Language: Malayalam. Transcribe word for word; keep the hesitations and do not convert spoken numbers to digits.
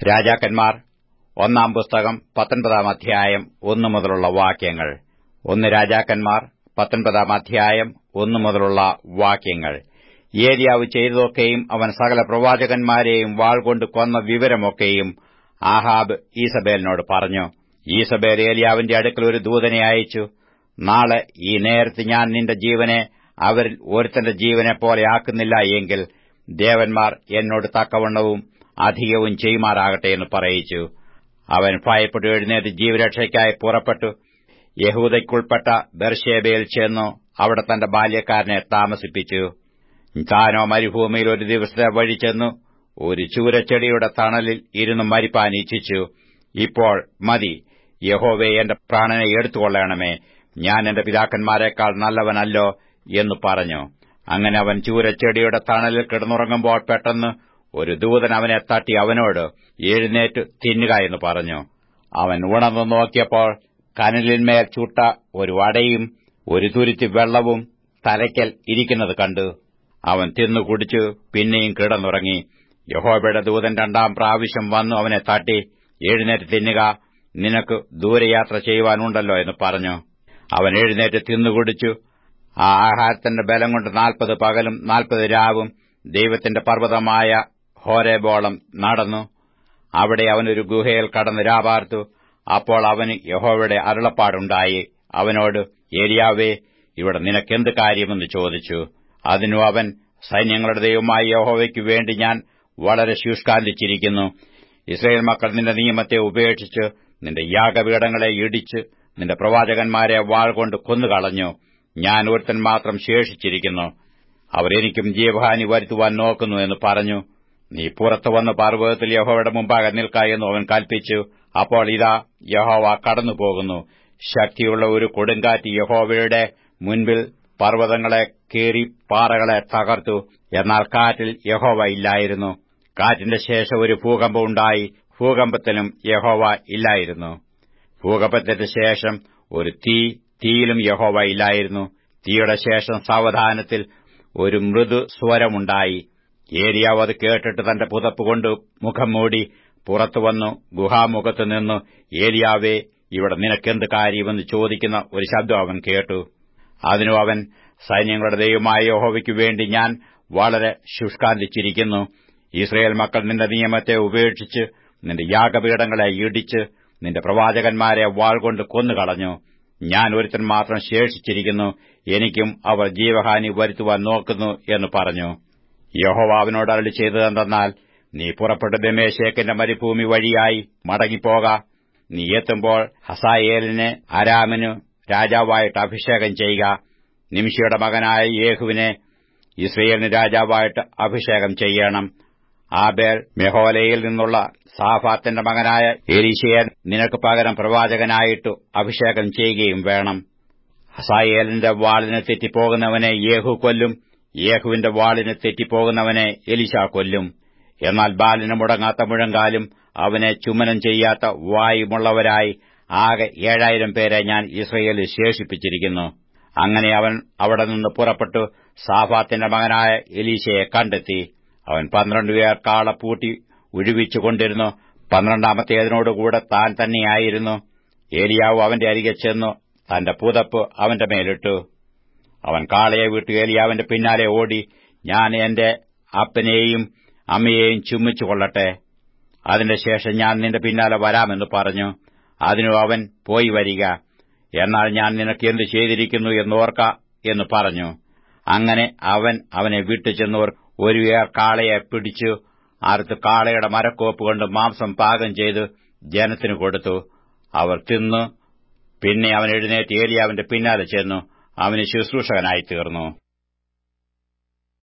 രാജാക്കന്മാർ ഒന്നാം പുസ്തകം പത്തൊൻപതാം അധ്യായം ഒന്നു മുതലുള്ള വാക്യങ്ങൾ. ഒന്ന് രാജാക്കന്മാർ പത്തൊൻപതാം അധ്യായം ഒന്നു മുതലുള്ള വാക്യങ്ങൾ. ഏലിയാവ് ചെയ്തതൊക്കെയും അവൻ സകല പ്രവാചകന്മാരെയും വാൾകൊണ്ട് കൊന്ന വിവരമൊക്കെയും ആഹാബ് ഈസബേലിനോട് പറഞ്ഞു. ഈസബേൽ ഏലിയാവിന്റെ അടുക്കൽ ഒരു ദൂതനെ അയച്ചു. നാളെ ഈ നേരത്ത് ഞാൻ നിന്റെ ജീവനെ അവരിൽ ഒരുത്തന്റെ ജീവനെപ്പോലെ ആക്കുന്നില്ല എങ്കിൽ ദേവന്മാർ എന്നോട് തക്കവണ്ണവും അധികവും ചെയ്യുമാറാകട്ടെ എന്ന് പറയിച്ചു. അവൻ ഭയപ്പെട്ടു എഴുന്നേറ്റ് ജീവരക്ഷയ്ക്കായി പുറപ്പെട്ടു യഹൂദയ്ക്കുൾപ്പെട്ട ബേർശേബയിൽ ചെന്നു അവിടെ തന്റെ ബാല്യക്കാരനെ താമസിപ്പിച്ചു. താനോ മരുഭൂമിയിൽ ഒരു ദിവസത്തെ വഴി ചെന്നു ഒരു ചൂരച്ചെടിയുടെ തണലിൽ ഇരുന്ന് മരിപ്പാൻ ഇച്ഛിച്ചു. ഇപ്പോൾ മതി, യഹോവേ, എന്റെ പ്രാണനെ എടുത്തുകൊള്ളണമേ, ഞാൻ എന്റെ പിതാക്കന്മാരെക്കാൾ നല്ലവനല്ലോ എന്ന് പറഞ്ഞു. അങ്ങനെ അവൻ ചൂരച്ചെടിയുടെ തണലിൽ കിടന്നുറങ്ങുമ്പോൾ പെട്ടെന്ന് ഒരു ദൂതൻ അവനെ തട്ടി അവനോട്, എഴുന്നേറ്റ് തിന്നുക എന്ന് പറഞ്ഞു. അവൻ ഉണർന്നു നോക്കിയപ്പോൾ കനലിന്മേൽ ചുട്ട ഒരു വടയും ഒരു തുരുത്തി വെള്ളവും തലയ്ക്കൽ ഇരിക്കുന്നത് കണ്ടു. അവൻ തിന്നു കുടിച്ചു പിന്നെയും കിടന്നുറങ്ങി. യഹോവയുടെ ദൂതൻ രണ്ടാം പ്രാവശ്യം വന്നു അവനെ തട്ടി, എഴുന്നേറ്റ് തിന്നുക, നിനക്ക് ദൂരയാത്ര ചെയ്യുവാനുണ്ടല്ലോ എന്ന് പറഞ്ഞു. അവൻ എഴുന്നേറ്റ് തിന്നുകുടിച്ചു. ആ ആഹാരത്തിന്റെ ബലം കൊണ്ട് നാൽപ്പത് പകലും നാൽപ്പത് രാവും ദൈവത്തിന്റെ പർവ്വതമായ ഹോരേബോളം നടന്നു. അവിടെ അവനൊരു ഗുഹയിൽ കടന്ന് രാപാർത്തു. അപ്പോൾ അവന് യഹോവയുടെ അരുളപ്പാടുണ്ടായി. അവനോട്, ഏലിയാവേ, ഇവിടെ നിനക്കെന്ത് കാര്യമെന്ന് ചോദിച്ചു. അതിനു അവൻ, സൈന്യങ്ങളുടെ ദൈവമായ യഹോവയ്ക്കു വേണ്ടി ഞാൻ വളരെ ശുഷ്കാന്തിച്ചിരിക്കുന്നു. ഇസ്രായേൽ മക്കൾ നിന്റെ നിയമത്തെ ഉപേക്ഷിച്ച് നിന്റെ യാഗപീഠങ്ങളെ ഇടിച്ച് നിന്റെ പ്രവാചകന്മാരെ വാൾകൊണ്ട് കൊന്നുകളഞ്ഞു. ഞാൻ ഒരുത്തൻ മാത്രം ശേഷിച്ചിരിക്കുന്നു. അവർ എനിക്കും ജീവഹാനി വരുത്തുവാൻ നോക്കുന്നു എന്ന് പറഞ്ഞു. നീ പുറത്തു വന്ന് പർവ്വതത്തിൽ യഹോവയുടെ മുമ്പാകെ നിൽക്ക എന്നു അവൻ കൽപ്പിച്ചു. അപ്പോൾ ഇതാ, യഹോവ കടന്നുപോകുന്നു. ശക്തിയുള്ള ഒരു കൊടുങ്കാറ്റ് യഹോവയുടെ മുൻപിൽ പർവ്വതങ്ങളെ കീറി പാറകളെ തകർത്തു. എന്നാൽ കാറ്റിൽ യഹോവ ഇല്ലായിരുന്നു. കാറ്റിന്റെ ശേഷം ഒരു ഭൂകമ്പം ഉണ്ടായി. ഭൂകമ്പത്തിലും യഹോവ ഇല്ലായിരുന്നു. ഭൂകമ്പത്തിന് ശേഷം ഒരു തീ, തീയിലും യഹോവ ഇല്ലായിരുന്നു. തീയുടെ ശേഷം സാവധാനത്തിൽ ഒരു മൃദു സ്വരമുണ്ടായി. ഏലിയാവ് അത് കേട്ടിട്ട് തന്റെ പുതപ്പുകൊണ്ട് മുഖം മൂടി പുറത്തുവന്നു ഗുഹാമുഖത്ത് നിന്നു, ഏലിയാവേ, ഇവിടെ നിനക്കെന്ത് കാര്യമെന്ന് ചോദിക്കുന്ന ഒരു ശബ്ദം അവൻ കേട്ടു. അതിനു അവൻ, സൈന്യങ്ങളുടെ ദൈവമായ യഹോവയ്ക്കു വേണ്ടി ഞാൻ വളരെ ശുഷ്കാന്തിച്ചിരിക്കുന്നു. ഇസ്രായേൽ മക്കൾ നിന്റെ നിയമത്തെ ഉപേക്ഷിച്ച് നിന്റെ യാഗപീഠങ്ങളെ ഇടിച്ച് നിന്റെ പ്രവാചകന്മാരെ വാൾകൊണ്ട് കൊന്നുകളഞ്ഞു. ഞാൻ ഒരുത്തൻ മാത്രം ശേഷിച്ചിരിക്കുന്നു. എനിക്കും അവർ ജീവഹാനി വരുത്തുവാൻ നോക്കുന്നു എന്ന് പറഞ്ഞു. യഹോവ അവനോട് അരുളി ചെയ്തതെന്തെന്നാൽ, നീ പുറപ്പെട്ട് ദമ്മേശെക്കിന്റെ മരുഭൂമി വഴിയായി മടങ്ങിപ്പോക. നീ എത്തുമ്പോൾ ഹസായേലിനെ അരാമിനു രാജാവായിട്ട് അഭിഷേകം ചെയ്യുക. നിംശിയുടെ മകനായ യേഹുവിനെ ഇസ്രയേലിന് രാജാവായിട്ട് അഭിഷേകം ചെയ്യണം. ആബേൽ മെഹോലയിൽ നിന്നുള്ള സാഫാത്തിന്റെ മകനായ എലീശയെ നിനക്ക് പകരം പ്രവാചകനായിട്ടു അഭിഷേകം ചെയ്യുകയും വേണം. ഹസായേലിന്റെ വാളിന് തെറ്റിപ്പോകുന്നവനെ യേഹു കൊല്ലും. യേഹുവിന്റെ വാളിന് തെറ്റിപ്പോകുന്നവനെ എലീശ കൊല്ലും. എന്നാൽ ബാലിന് മുടങ്ങാത്ത മുഴങ്കാലും അവനെ ചുമനം ചെയ്യാത്ത വായുമുള്ളവരായി ആകെ ഏഴായിരം പേരെ ഞാൻ ഇസ്രയേലിൽ ശേഷിപ്പിച്ചിരിക്കുന്നു. അങ്ങനെ അവൻ അവിടെ നിന്ന് പുറപ്പെട്ടു സാഫാത്തിന്റെ മകനായ എലീശയെ കണ്ടെത്തി. അവൻ പന്ത്രണ്ട് പേർ കാള പൂട്ടി ഉഴുവിച്ചുകൊണ്ടിരുന്നു. പന്ത്രണ്ടാമത്തേതിനോടുകൂടെ താൻ തന്നെയായിരുന്നു. ഏലിയാവ് അവന്റെ അരികെ ചെന്നു തന്റെ പുതപ്പ് അവന്റെ മേലിട്ടു. അവൻ കാളയെ വിട്ടു ഏലിയാവിന്റെ പിന്നാലെ ഓടി, ഞാൻ എന്റെ അപ്പനെയും അമ്മയെയും ചുമ്മിച്ചു കൊള്ളട്ടെ, അതിന്റെ ശേഷം ഞാൻ നിന്റെ പിന്നാലെ വരാമെന്ന് പറഞ്ഞു. അതിനു അവൻ, പോയി വരിക, എന്നാൽ ഞാൻ നിനക്ക് എന്തു ചെയ്തിരിക്കുന്നു എന്നോർക്ക എന്ന് പറഞ്ഞു. അങ്ങനെ അവൻ അവനെ വിട്ടുചെന്നോർ ഒരു ഏർ കാളയെ പിടിച്ചു അറുത്ത് കാളയുടെ മരക്കോപ്പ് കൊണ്ട് മാംസം പാകം ചെയ്ത് ജനത്തിനു കൊടുത്തു. അവർ തിന്നു. പിന്നെ അവൻ എഴുന്നേറ്റ് ഏലിയാവിന്റെ പിന്നാലെ ചെന്നു അവന് ശുശ്രൂഷകനായി തീർന്നു.